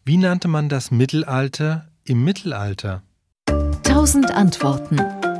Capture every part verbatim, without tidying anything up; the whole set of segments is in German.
Wie nannte man das Mittelalter im Mittelalter? Tausend Antworten.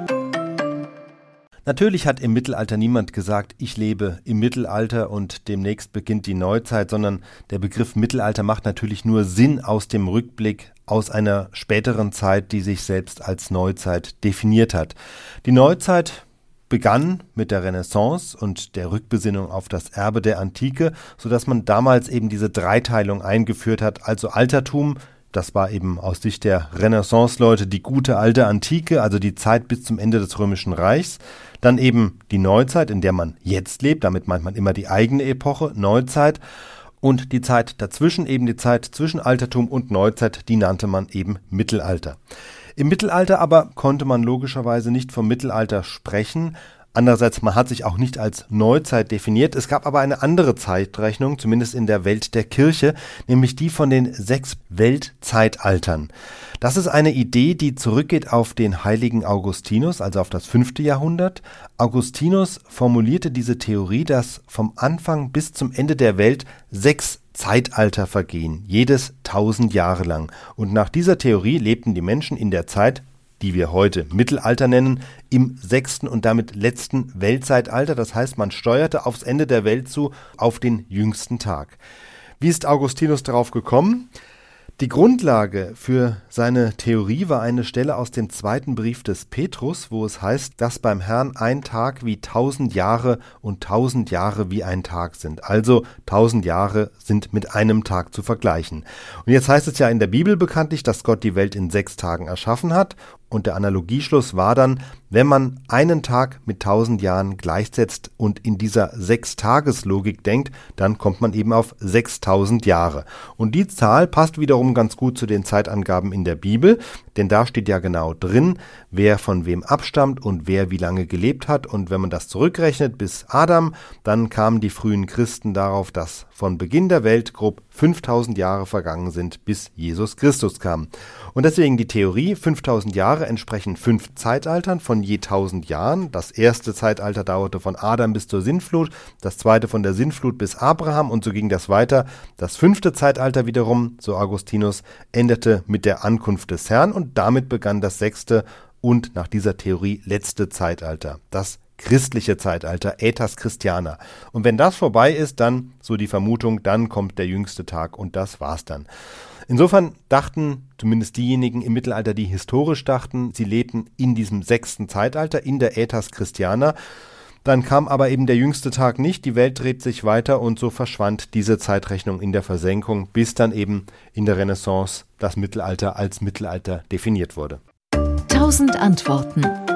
Natürlich hat im Mittelalter niemand gesagt, ich lebe im Mittelalter und demnächst beginnt die Neuzeit, sondern der Begriff Mittelalter macht natürlich nur Sinn aus dem Rückblick aus einer späteren Zeit, die sich selbst als Neuzeit definiert hat. Die Neuzeit begann mit der Renaissance und der Rückbesinnung auf das Erbe der Antike, sodass man damals eben diese Dreiteilung eingeführt hat, also Altertum. Das war eben aus Sicht der Renaissance-Leute die gute alte Antike, also die Zeit bis zum Ende des Römischen Reichs. Dann eben die Neuzeit, in der man jetzt lebt, damit meint man immer die eigene Epoche, Neuzeit. Und die Zeit dazwischen, eben die Zeit zwischen Altertum und Neuzeit, die nannte man eben Mittelalter. Im Mittelalter aber konnte man logischerweise nicht vom Mittelalter sprechen. Andererseits, man hat sich auch nicht als Neuzeit definiert. Es gab aber eine andere Zeitrechnung, zumindest in der Welt der Kirche, nämlich die von den sechs Weltzeitaltern. Das ist eine Idee, die zurückgeht auf den heiligen Augustinus, also auf das fünfte Jahrhundert. Augustinus formulierte diese Theorie, dass vom Anfang bis zum Ende der Welt sechs Zeitalter vergehen, jedes tausend Jahre lang. Und nach dieser Theorie lebten die Menschen in der Zeit, die wir heute Mittelalter nennen, im sechsten und damit letzten Weltzeitalter. Das heißt, man steuerte aufs Ende der Welt zu, auf den jüngsten Tag. Wie ist Augustinus darauf gekommen? Die Grundlage für seine Theorie war eine Stelle aus dem zweiten Brief des Petrus, wo es heißt, dass beim Herrn ein Tag wie tausend Jahre und tausend Jahre wie ein Tag sind. Also tausend Jahre sind mit einem Tag zu vergleichen. Und jetzt heißt es ja in der Bibel bekanntlich, dass Gott die Welt in sechs Tagen erschaffen hat. Und der Analogieschluss war dann, wenn man einen Tag mit tausend Jahren gleichsetzt und in dieser Sechstageslogik denkt, dann kommt man eben auf sechstausend Jahre. Und die Zahl passt wiederum ganz gut zu den Zeitangaben in der Bibel, denn da steht ja genau drin, wer von wem abstammt und wer wie lange gelebt hat. Und wenn man das zurückrechnet bis Adam, dann kamen die frühen Christen darauf, dass von Beginn der Welt grob fünftausend Jahre vergangen sind, bis Jesus Christus kam. Und deswegen die Theorie, fünftausend Jahre entsprechen fünf Zeitaltern von je tausend Jahren. Das erste Zeitalter dauerte von Adam bis zur Sintflut, das zweite von der Sintflut bis Abraham und so ging das weiter. Das fünfte Zeitalter wiederum, so Augustinus, endete mit der Ankunft des Herrn und damit begann das sechste und nach dieser Theorie letzte Zeitalter, das christliche Zeitalter, Aetas Christiana. Und wenn das vorbei ist, dann, so die Vermutung, dann kommt der jüngste Tag und das war's dann. Insofern dachten zumindest diejenigen im Mittelalter, die historisch dachten, sie lebten in diesem sechsten Zeitalter, in der Aetas Christiana. Dann kam aber eben der jüngste Tag nicht, die Welt dreht sich weiter und so verschwand diese Zeitrechnung in der Versenkung, bis dann eben in der Renaissance das Mittelalter als Mittelalter definiert wurde. Tausend Antworten.